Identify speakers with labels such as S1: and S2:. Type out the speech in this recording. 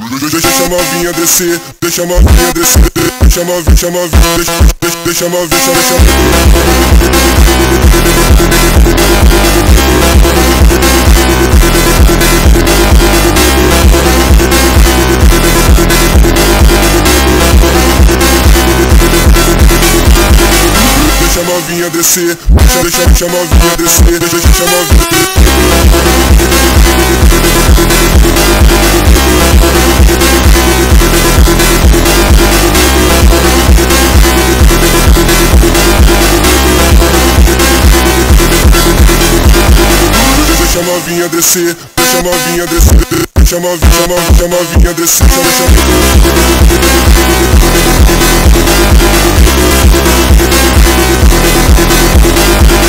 S1: Deixa a novinha descer, deixa a novinha descer, deixa a novinha, deixa a novinha, deixa a novinha, deixa a novinha descer, deixa a novinha descer, deixa a novinha. Deixa a novinha descer, deixa a novinha descer, deixa a novinha descer, deixa